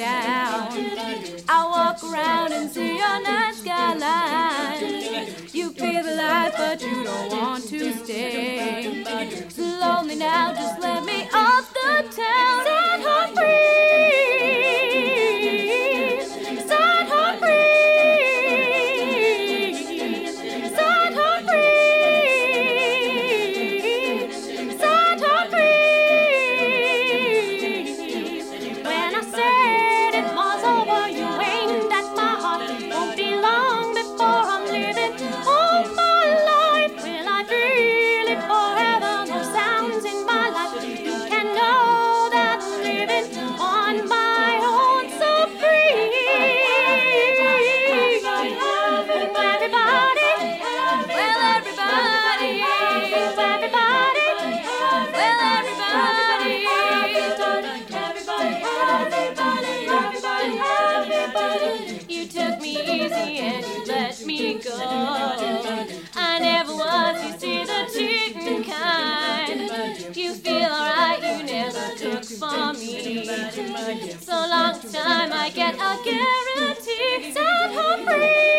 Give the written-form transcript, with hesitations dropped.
down. I walk around and see your night skyline. You feel the life, but you don't want to stay. It's lonely now, just let me off the town. Set her free. Set her free. Set her free. Set her free. When I said it was over, you aimed at my heart. Won't be long before I'm living all my life. Will I feel it forever? No sounds in my life. You can know that I'm living on my own, so free. Everybody, well, everybody, everybody, well, everybody, you took me easy and you let me go. I never was, you see, the cheating kind. You feel alright, you never took for me. So long time I get a guarantee. Set her free.